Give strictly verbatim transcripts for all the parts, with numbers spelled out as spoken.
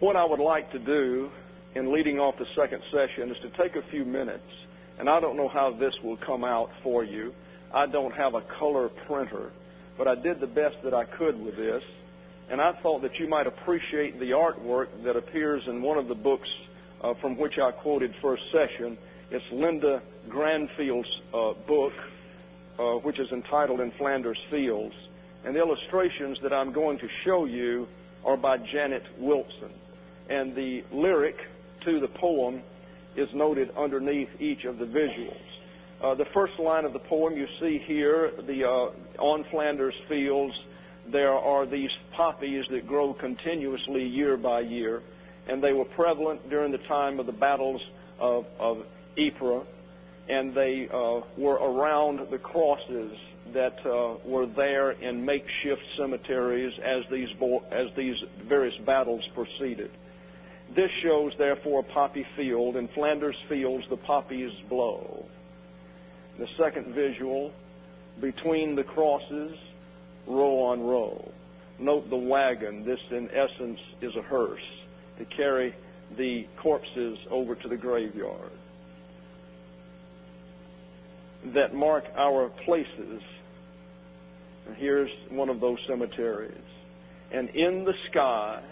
What I would like to do in leading off the second session is to take a few minutes, and I don't know how this will come out for you. I don't have a color printer, but I did the best that I could with this, and I thought that you might appreciate the artwork that appears in one of the books uh, from which I quoted first session. It's Linda Granfield's uh, book, uh, which is entitled In Flanders Fields, and the illustrations that I'm going to show you are by Janet Wilson, and the lyric to the poem is noted underneath each of the visuals. Uh, the first line of the poem you see here, the uh, on Flanders Fields, there are these poppies that grow continuously year by year, and they were prevalent during the time of the battles of, of Ypres, and they uh, were around the crosses that uh, were there in makeshift cemeteries as these bo- as these various battles proceeded. This shows, therefore, a poppy field. In Flanders Fields, the poppies blow. The second visual, between the crosses, row on row. Note the wagon. This, in essence, is a hearse to carry the corpses over to the graveyard that mark our places. And here's one of those cemeteries. And in the sky,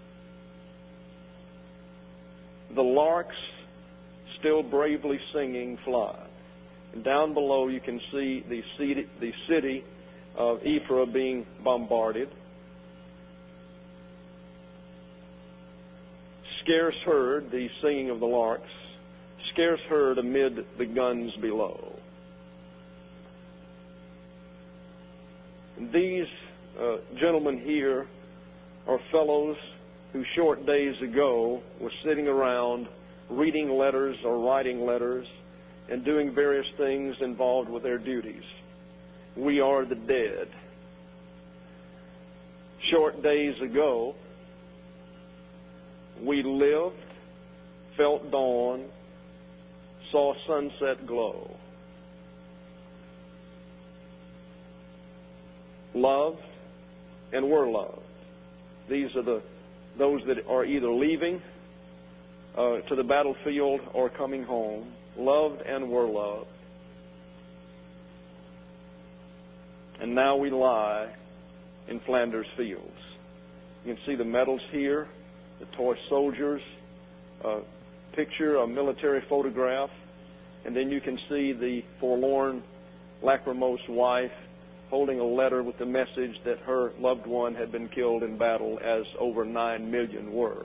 the larks, still bravely singing, fly. And down below you can see the city, the city of Ypres being bombarded. Scarce heard, the singing of the larks, scarce heard amid the guns below. These uh, gentlemen here are fellows who short days ago were sitting around reading letters or writing letters and doing various things involved with their duties. We are the dead. Short days ago, we lived, felt dawn, saw sunset glow, loved, and were loved. These are the those that are either leaving uh, to the battlefield or coming home, loved and were loved. And now we lie in Flanders Fields. You can see the medals here, the toy soldiers, a picture, a military photograph, and then you can see the forlorn, lachrymose wife holding a letter with the message that her loved one had been killed in battle, as over nine million were.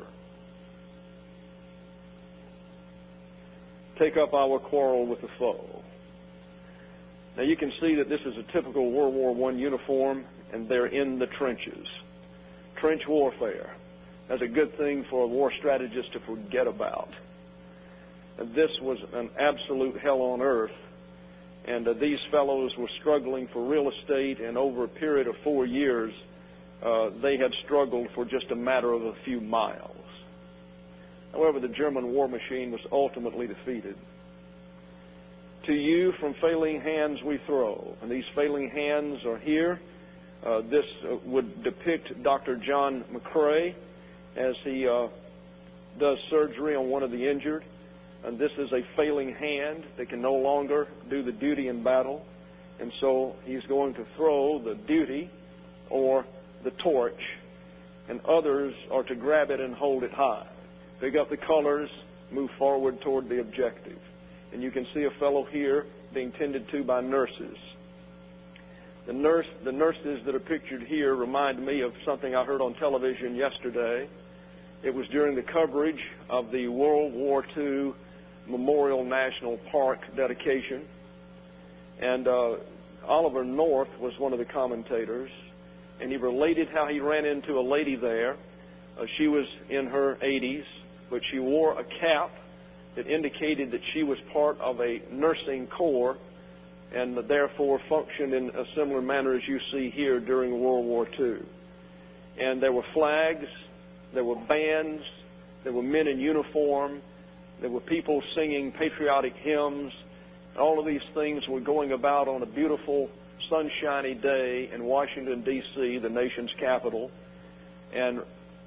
Take up our quarrel with the foe. Now you can see that this is a typical World War One uniform, and they're in the trenches. Trench warfare. That's a good thing for a war strategist to forget about. This was an absolute hell on earth. And uh, these fellows were struggling for real estate, and over a period of four years, uh, they had struggled for just a matter of a few miles. However, the German war machine was ultimately defeated. To you from failing hands we throw. And these failing hands are here. Uh, this uh, would depict Doctor John McCrae as he uh, does surgery on one of the injured. And this is a failing hand that can no longer do the duty in battle. And so he's going to throw the duty or the torch, and others are to grab it and hold it high. Pick up the colors, move forward toward the objective. And you can see a fellow here being tended to by nurses. The nurse, the nurses that are pictured here remind me of something I heard on television yesterday. It was during the coverage of the World War Two Memorial National Park dedication. And uh, Oliver North was one of the commentators, and he related how he ran into a lady there. Uh, she was in her eighties, but she wore a cap that indicated that she was part of a nursing corps and therefore functioned in a similar manner as you see here during World War Two. And there were flags, there were bands, there were men in uniform, there were people singing patriotic hymns. All of these things were going about on a beautiful, sunshiny day in Washington, D C, the nation's capital. And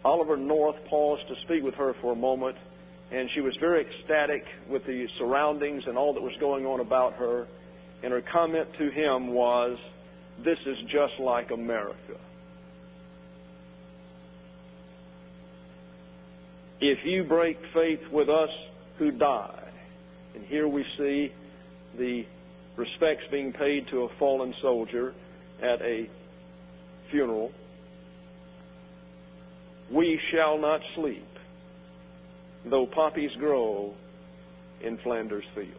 Oliver North paused to speak with her for a moment, and she was very ecstatic with the surroundings and all that was going on about her. And her comment to him was, "This is just like America." If you break faith with us who died, and here we see the respects being paid to a fallen soldier at a funeral, we shall not sleep, though poppies grow in Flanders fields.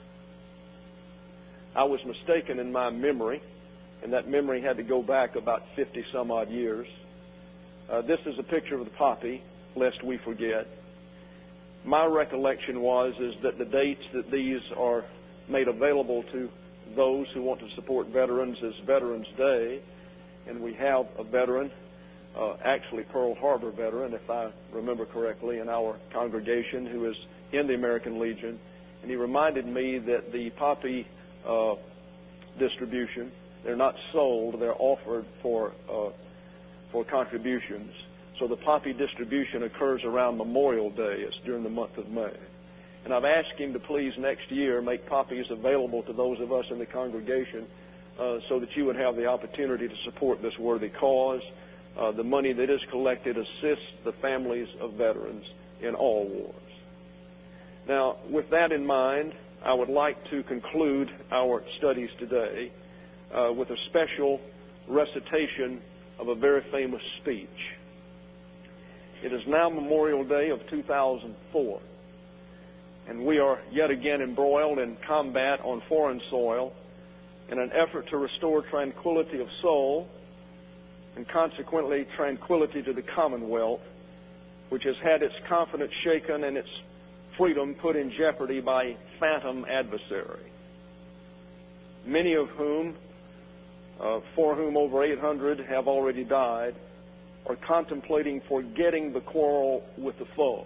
I was mistaken in my memory, and that memory had to go back about fifty some odd years. Uh, this is a picture of the poppy, lest we forget. My recollection was is that the dates that these are made available to those who want to support veterans is Veterans Day, and we have a veteran, uh, actually Pearl Harbor veteran, if I remember correctly, in our congregation who is in the American Legion, and he reminded me that the poppy uh, distribution, they're not sold, they're offered for uh, for contributions. So the poppy distribution occurs around Memorial Day. It's during the month of May. And I've asked him to please next year make poppies available to those of us in the congregation uh, so that you would have the opportunity to support this worthy cause. Uh, the money that is collected assists the families of veterans in all wars. Now, with that in mind, I would like to conclude our studies today uh, with a special recitation of a very famous speech. It is now Memorial Day of two thousand four, and we are yet again embroiled in combat on foreign soil in an effort to restore tranquility of soul and consequently tranquility to the Commonwealth, which has had its confidence shaken and its freedom put in jeopardy by a phantom adversary, many of whom, uh, for whom over eight hundred have already died, are contemplating forgetting the quarrel with the foe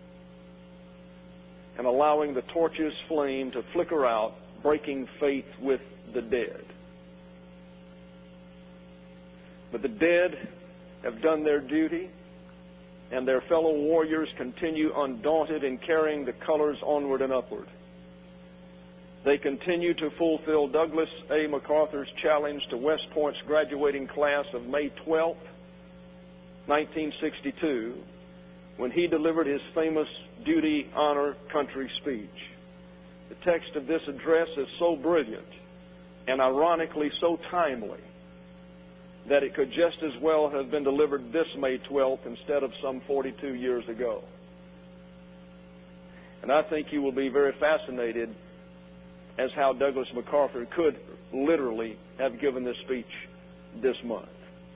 and allowing the torch's flame to flicker out, breaking faith with the dead. But the dead have done their duty, and their fellow warriors continue undaunted in carrying the colors onward and upward. They continue to fulfill Douglas A. MacArthur's challenge to West Point's graduating class of May twelfth, nineteen sixty-two, when he delivered his famous Duty, Honor, Country speech. The text of this address is so brilliant and ironically so timely that it could just as well have been delivered this May twelfth instead of some forty-two years ago. And I think you will be very fascinated as how Douglas MacArthur could literally have given this speech this month.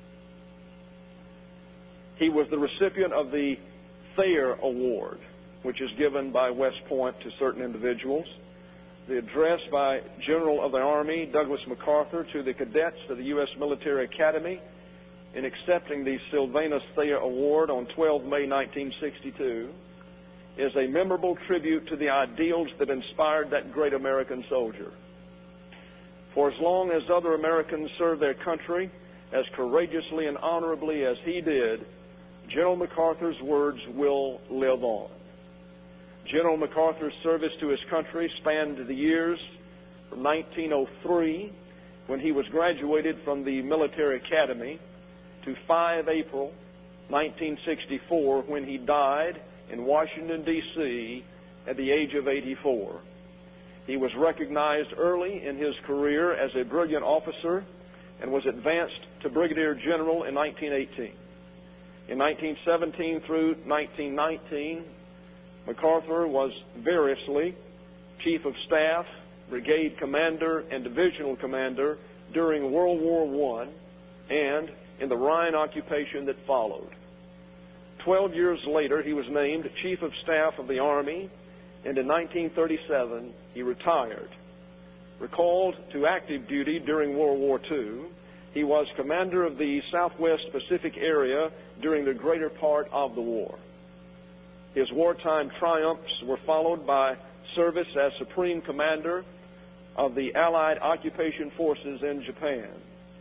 He was the recipient of the Thayer Award, which is given by West Point to certain individuals. The address by General of the Army Douglas MacArthur to the cadets of the U S Military Academy in accepting the Sylvanus Thayer Award on the twelfth of May nineteen sixty-two is a memorable tribute to the ideals that inspired that great American soldier. For as long as other Americans served their country as courageously and honorably as he did, General MacArthur's words will live on. General MacArthur's service to his country spanned the years from nineteen oh three, when he was graduated from the Military Academy, to the fifth of April nineteen sixty-four, when he died in Washington, D C at the age of eighty-four. He was recognized early in his career as a brilliant officer and was advanced to Brigadier General in nineteen eighteen. In nineteen seventeen through nineteen nineteen, MacArthur was variously Chief of Staff, Brigade Commander, and Divisional Commander during World War One and in the Rhine occupation that followed. Twelve years later, he was named Chief of Staff of the Army, and in nineteen thirty-seven, he retired. Recalled to active duty during World War Two, he was commander of the Southwest Pacific area during the greater part of the war. His wartime triumphs were followed by service as Supreme Commander of the Allied Occupation Forces in Japan.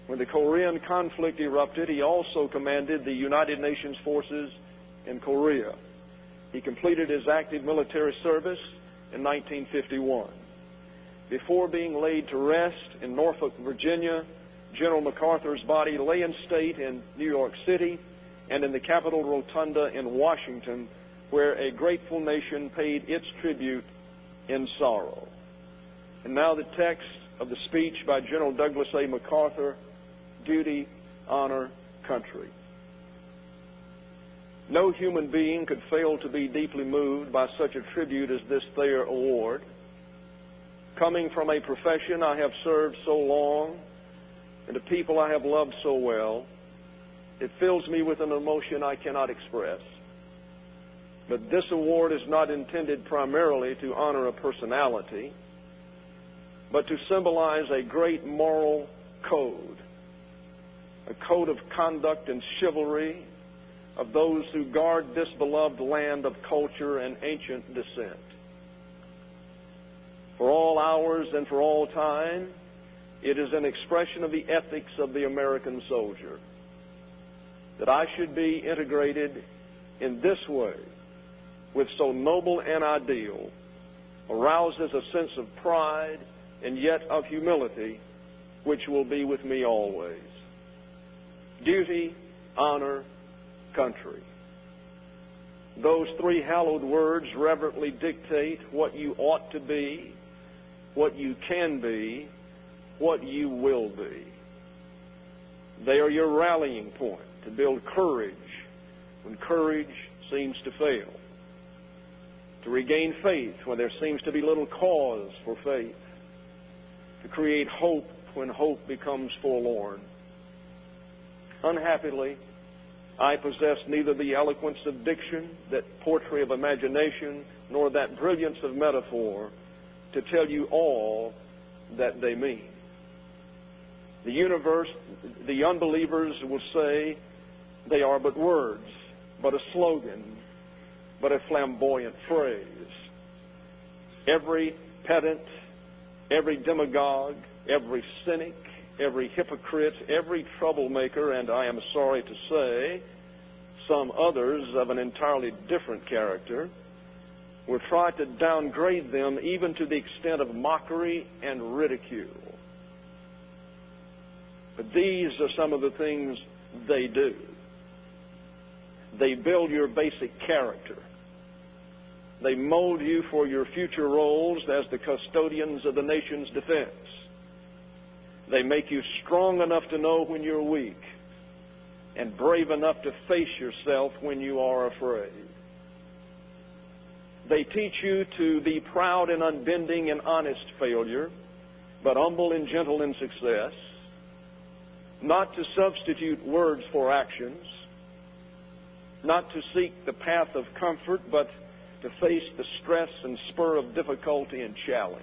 When the Korean conflict erupted, he also commanded the United Nations forces in Korea. He completed his active military service in nineteen fifty-one. Before being laid to rest in Norfolk, Virginia, General MacArthur's body lay in state in New York City and in the Capitol Rotunda in Washington, where a grateful nation paid its tribute in sorrow. And now the text of the speech by General Douglas A. MacArthur, Duty, Honor, Country. No human being could fail to be deeply moved by such a tribute as this Thayer Award. Coming from a profession I have served so long and a people I have loved so well, it fills me with an emotion I cannot express. But this award is not intended primarily to honor a personality, but to symbolize a great moral code, a code of conduct and chivalry of those who guard this beloved land of culture and ancient descent. For all hours and for all time, it is an expression of the ethics of the American soldier. That I should be integrated in this way with so noble an ideal arouses a sense of pride and yet of humility, which will be with me always. Duty, honor, country. Those three hallowed words reverently dictate what you ought to be, what you can be, what you will be. They are your rallying point to build courage when courage seems to fail, to regain faith when there seems to be little cause for faith, to create hope when hope becomes forlorn. Unhappily, I possess neither the eloquence of diction, that poetry of imagination, nor that brilliance of metaphor to tell you all that they mean. The universe, the unbelievers will say they are but words, but a slogan, but a flamboyant phrase. Every pedant, every demagogue, every cynic, every hypocrite, every troublemaker, and I am sorry to say, some others of an entirely different character, will try to downgrade them even to the extent of mockery and ridicule. But these are some of the things they do. They build your basic character. They mold you for your future roles as the custodians of the nation's defense. They make you strong enough to know when you're weak and brave enough to face yourself when you are afraid. They teach you to be proud and unbending in honest failure, but humble and gentle in success, not to substitute words for actions, not to seek the path of comfort, but to face the stress and spur of difficulty and challenge,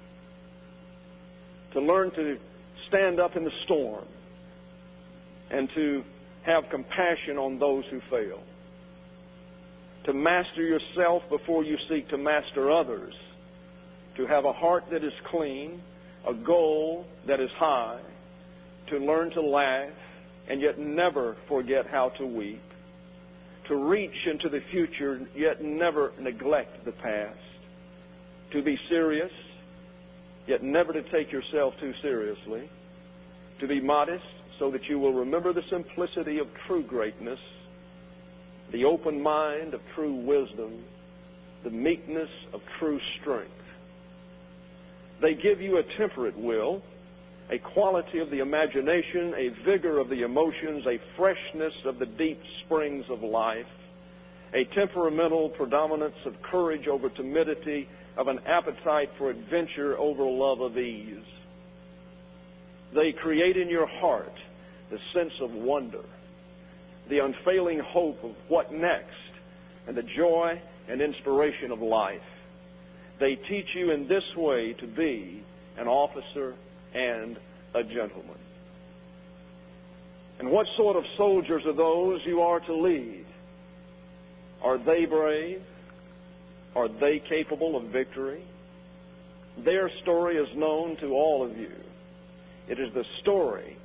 to learn to stand up in the storm and to have compassion on those who fail, to master yourself before you seek to master others, to have a heart that is clean, a goal that is high, to learn to laugh and yet never forget how to weep, to reach into the future yet never neglect the past, to be serious yet never to take yourself too seriously, to be modest so that you will remember the simplicity of true greatness, the open mind of true wisdom, the meekness of true strength. They give you a temperate will, a quality of the imagination, a vigor of the emotions, a freshness of the deep springs of life, a temperamental predominance of courage over timidity, of an appetite for adventure over love of ease. They create in your heart the sense of wonder, the unfailing hope of what next, and the joy and inspiration of life. They teach you in this way to be an officer and a gentleman. And what sort of soldiers are those you are to lead? Are they brave? Are they capable of victory? Their story is known to all of you. It is the story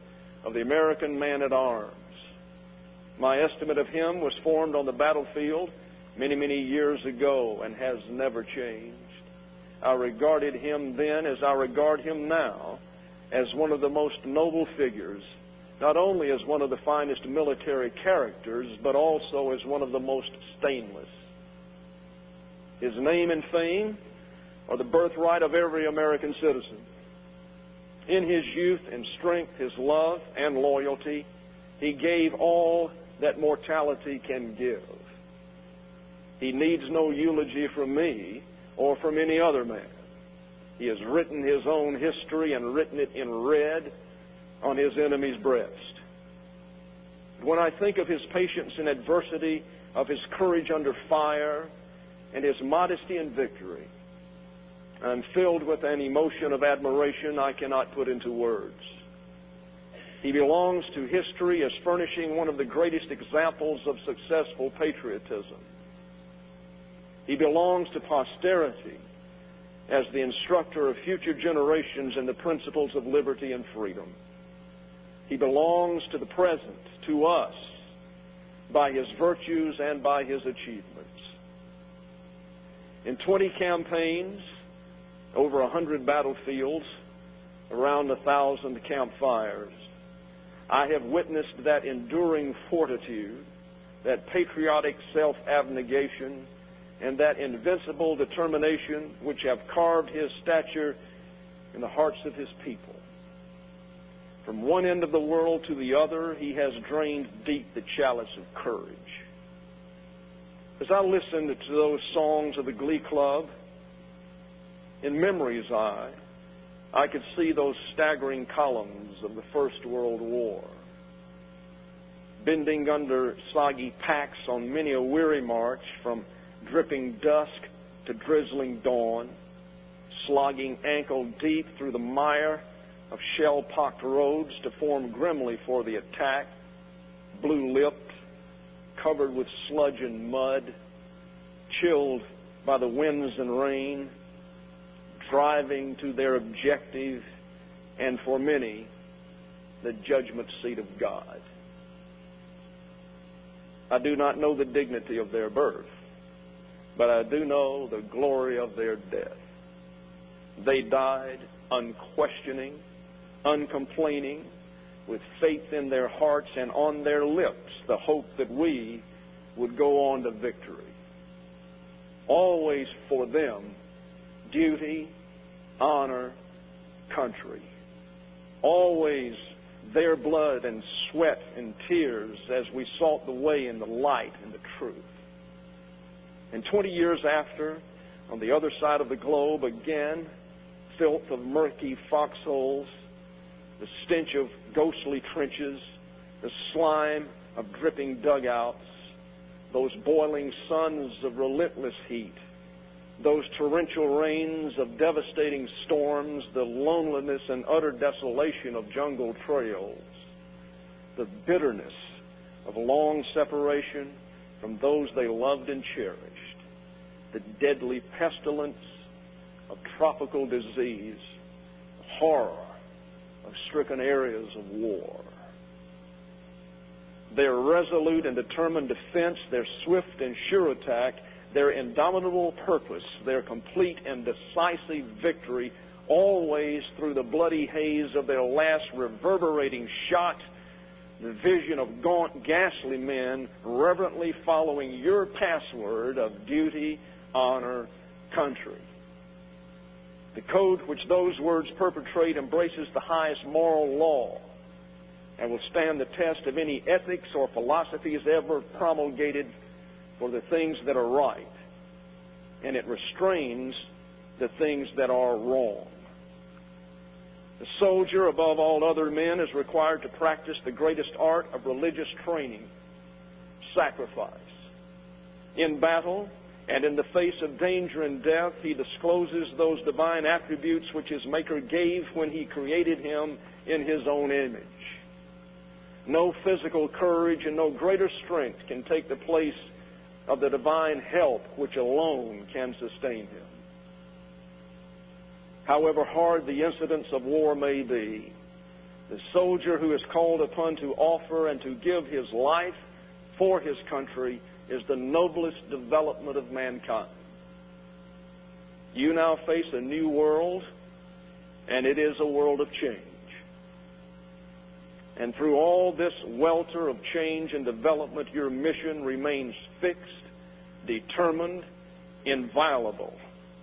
of the American man-at-arms. My estimate of him was formed on the battlefield many, many years ago and has never changed. I regarded him then as I regard him now as one of the most noble figures, not only as one of the finest military characters, but also as one of the most stainless. His name and fame are the birthright of every American citizen. In his youth and strength, his love and loyalty, he gave all that mortality can give. He needs no eulogy from me or from any other man. He has written his own history and written it in red on his enemy's breast. When I think of his patience in adversity, of his courage under fire, and his modesty in victory, I'm filled with an emotion of admiration I cannot put into words. He belongs to history as furnishing one of the greatest examples of successful patriotism. He belongs to posterity as the instructor of future generations in the principles of liberty and freedom. He belongs to the present, to us, by his virtues and by his achievements. In twenty campaigns, over a hundred battlefields, around a thousand campfires, I have witnessed that enduring fortitude, that patriotic self-abnegation, and that invincible determination which have carved his stature in the hearts of his people. From one end of the world to the other, he has drained deep the chalice of courage. As I listened to those songs of the Glee Club, in memory's eye, I could see those staggering columns of the First World War, bending under soggy packs on many a weary march from dripping dusk to drizzling dawn, slogging ankle deep through the mire of shell-pocked roads to form grimly for the attack, blue-lipped, covered with sludge and mud, chilled by the winds and rain, driving to their objective, and for many, the judgment seat of God. I do not know the dignity of their birth, but I do know the glory of their death. They died unquestioning, uncomplaining, with faith in their hearts and on their lips, the hope that we would go on to victory. Always for them, duty, honor, country. Always their blood and sweat and tears as we sought the way and the light and the truth. And twenty years after, on the other side of the globe, again, filth of murky foxholes, the stench of ghostly trenches, the slime of dripping dugouts, those boiling suns of relentless heat, those torrential rains of devastating storms, the loneliness and utter desolation of jungle trails, the bitterness of long separation from those they loved and cherished, the deadly pestilence of tropical disease, the horror of stricken areas of war. Their resolute and determined defense, their swift and sure attack, their indomitable purpose, their complete and decisive victory, always through the bloody haze of their last reverberating shot, the vision of gaunt, ghastly men reverently following your password of duty, honor, country. The code which those words perpetrate embraces the highest moral law and will stand the test of any ethics or philosophies ever promulgated for the things that are right, and it restrains the things that are wrong. The soldier, above all other men, is required to practice the greatest art of religious training, sacrifice. In battle and in the face of danger and death, he discloses those divine attributes which his Maker gave when he created him in his own image. No physical courage and no greater strength can take the place of the divine help which alone can sustain him. However hard the incidents of war may be, The soldier who is called upon to offer and to give his life for his country is the noblest development of mankind. You now face a new world, and it is a world of change. And through all this welter of change and development, your mission remains fixed, determined, inviolable.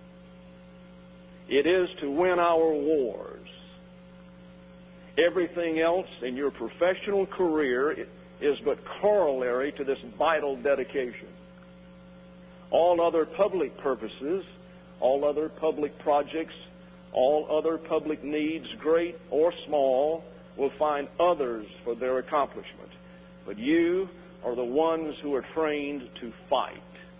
It is to win our wars. Everything else in your professional career is but corollary to this vital dedication. All other public purposes, all other public projects, all other public needs, great or small, will find others for their accomplishment. But you are the ones who are trained to fight.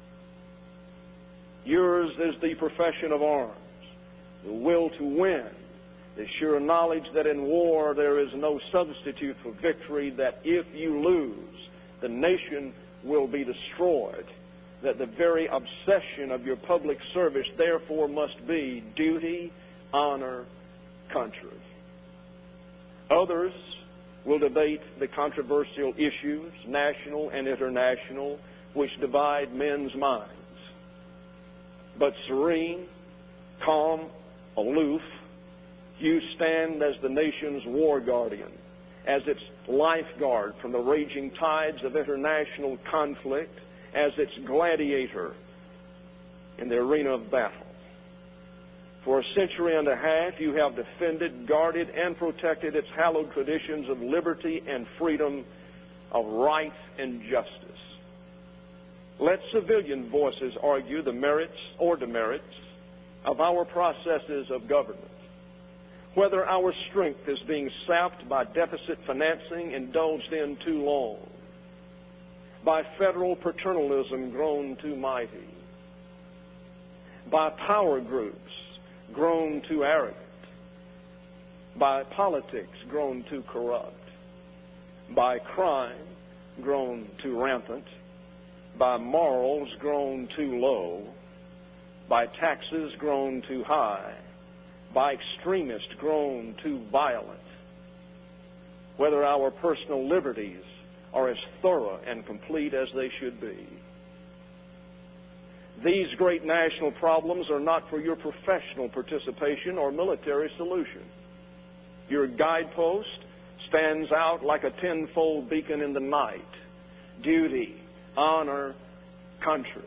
Yours is the profession of arms, the will to win, the sure knowledge that in war there is no substitute for victory, that if you lose, the nation will be destroyed, that the very obsession of your public service therefore must be duty, honor, country. Others will debate the controversial issues, national and international, which divide men's minds. But serene, calm, aloof, you stand as the nation's war guardian, as its lifeguard from the raging tides of international conflict, as its gladiator in the arena of battle. For a century and a half, you have defended, guarded, and protected its hallowed traditions of liberty and freedom, of right and justice. Let civilian voices argue the merits or demerits of our processes of government, whether our strength is being sapped by deficit financing indulged in too long, by federal paternalism grown too mighty, by power groups grown too arrogant, by politics grown too corrupt, by crime grown too rampant, by morals grown too low, by taxes grown too high, by extremists grown too violent, whether our personal liberties are as thorough and complete as they should be. These great national problems are not for your professional participation or military solution. Your guidepost stands out like a tenfold beacon in the night. Duty, honor, country.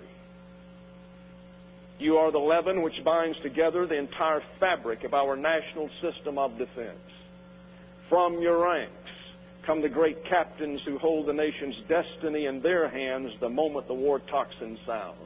You are the leaven which binds together the entire fabric of our national system of defense. From your ranks come the great captains who hold the nation's destiny in their hands the moment the war tocsin sounds.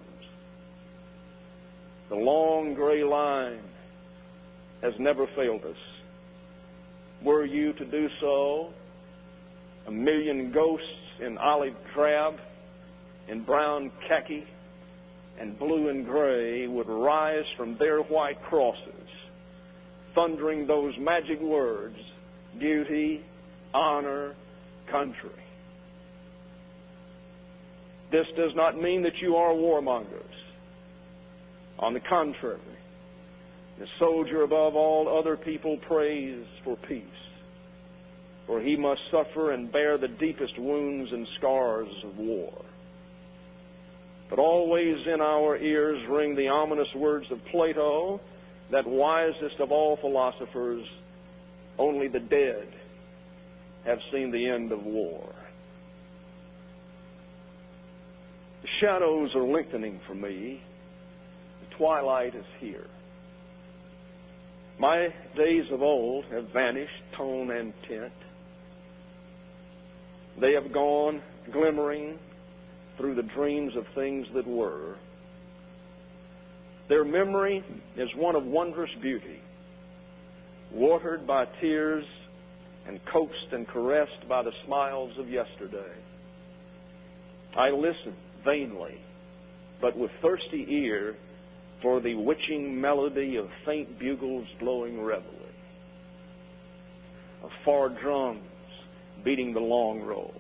The long gray line has never failed us. Were you to do so, a million ghosts in olive drab, in brown khaki, and blue and gray would rise from their white crosses, thundering those magic words, duty, honor, country. This does not mean that you are warmongers. On the contrary, the soldier above all other people prays for peace, for he must suffer and bear the deepest wounds and scars of war. But always in our ears ring the ominous words of Plato, that wisest of all philosophers, only the dead have seen the end of war. The shadows are lengthening for me. The twilight is here. My days of old have vanished, tone and tint. They have gone glimmering through the dreams of things that were. Their memory is one of wondrous beauty, watered by tears and coaxed and caressed by the smiles of yesterday. I listen vainly, but with thirsty ear, for the witching melody of faint bugles blowing reveille, of far drums beating the long roll.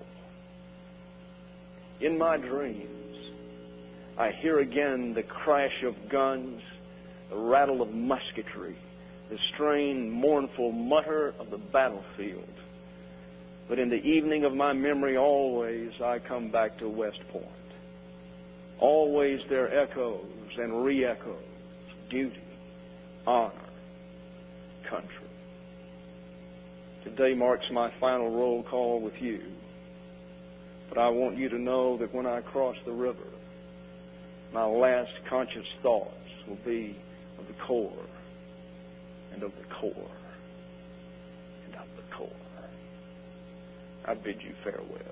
In my dreams, I hear again the crash of guns, the rattle of musketry, the strained, mournful mutter of the battlefield. But in the evening of my memory, always I come back to West Point. Always there echoes and re-echoes duty, honor, country. Today marks my final roll call with you. But I want you to know that when I cross the river, my last conscious thoughts will be of the Corps and of the Corps and of the Corps. I bid you farewell.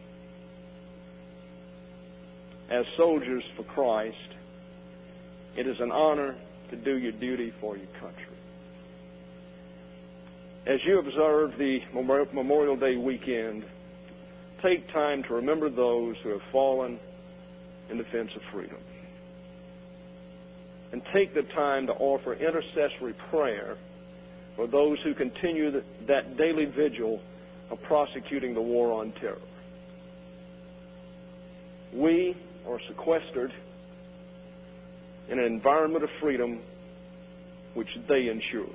As soldiers for Christ, it is an honor to do your duty for your country. As you observe the Memorial Day weekend, take time to remember those who have fallen in defense of freedom. And take the time to offer intercessory prayer for those who continue that daily vigil of prosecuting the war on terror. We are sequestered in an environment of freedom which they ensure.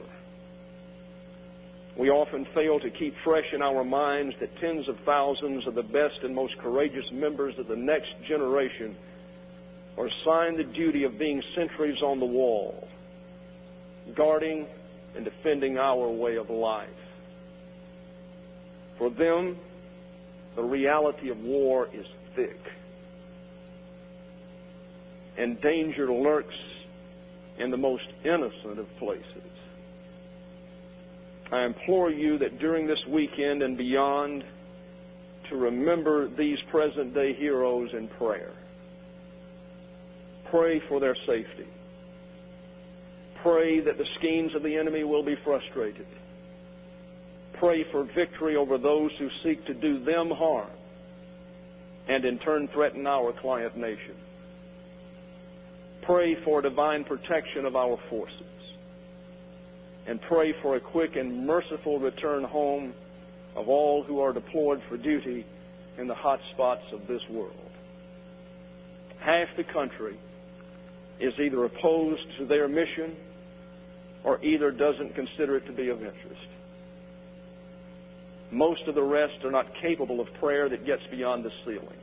We often fail to keep fresh in our minds that tens of thousands of the best and most courageous members of the next generation are assigned the duty of being sentries on the wall, guarding and defending our way of life. For them, the reality of war is thick, and danger lurks in the most innocent of places. I implore you that during this weekend and beyond, to remember these present-day heroes in prayer. Pray for their safety. Pray that the schemes of the enemy will be frustrated. Pray for victory over those who seek to do them harm and in turn threaten our client nation. Pray for divine protection of our forces. And pray for a quick and merciful return home of all who are deployed for duty in the hot spots of this world. Half the country is either opposed to their mission or either doesn't consider it to be of interest. Most of the rest are not capable of prayer that gets beyond the ceiling.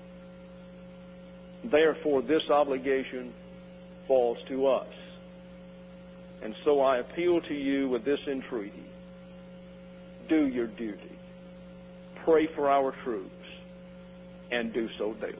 Therefore, this obligation falls to us. And so I appeal to you with this entreaty. Do your duty. Pray for our troops, and do so daily.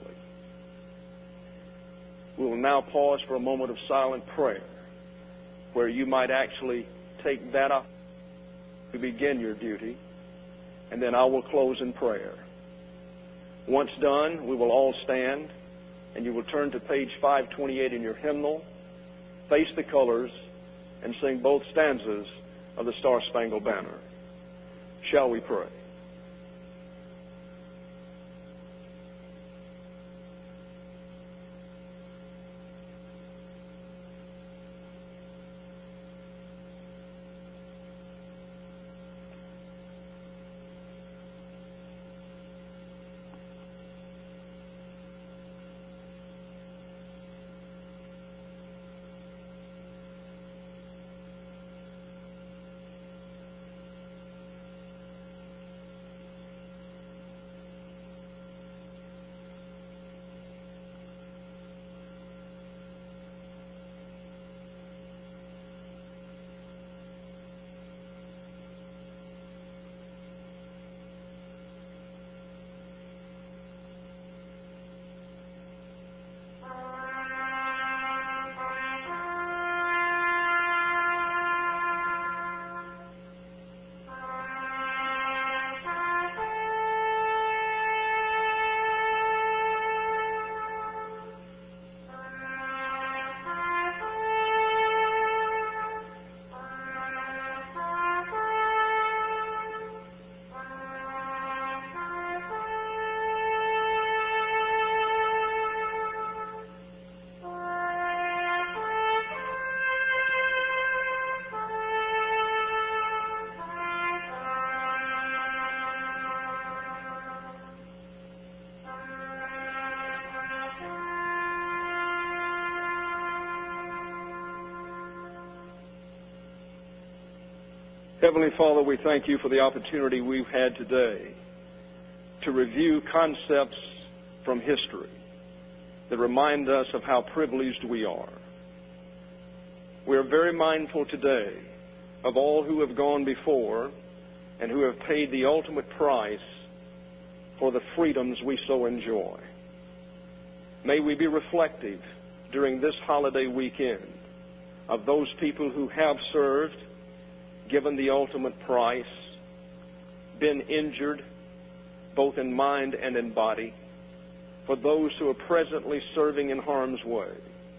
We will now pause for a moment of silent prayer, where you might actually take that up to begin your duty, and then I will close in prayer. Once done, we will all stand, and you will turn to page five twenty-eight in your hymnal, face the colors, and sing both stanzas of the Star-Spangled Banner. Shall we pray? Heavenly Father, we thank you for the opportunity we've had today to review concepts from history that remind us of how privileged we are. We are very mindful today of all who have gone before and who have paid the ultimate price for the freedoms we so enjoy. May we be reflective during this holiday weekend of those people who have served, given the ultimate price, been injured both in mind and in body, for those who are presently serving in harm's way.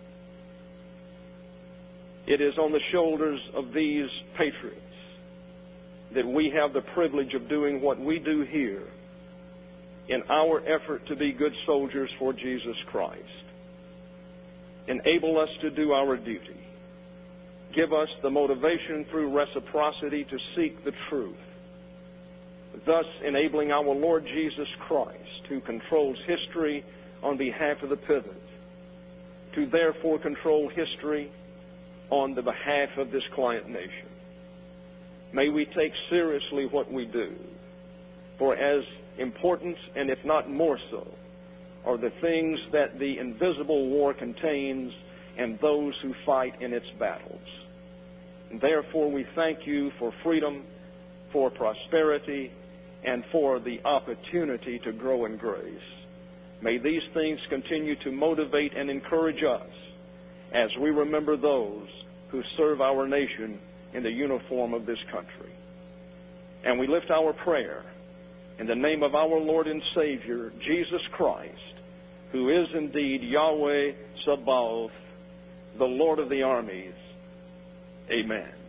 It is on the shoulders of these patriots that we have the privilege of doing what we do here in our effort to be good soldiers for Jesus Christ. Enable us to do our duty. Give us the motivation through reciprocity to seek the truth, thus enabling our Lord Jesus Christ, who controls history on behalf of the pivot, to therefore control history on the behalf of this client nation. May we take seriously what we do, for as important, and if not more so, are the things that the invisible war contains and those who fight in its battles. And therefore, we thank you for freedom, for prosperity, and for the opportunity to grow in grace. May these things continue to motivate and encourage us as we remember those who serve our nation in the uniform of this country. And we lift our prayer in the name of our Lord and Savior, Jesus Christ, who is indeed Yahweh Sabaoth, the Lord of the armies. Amen.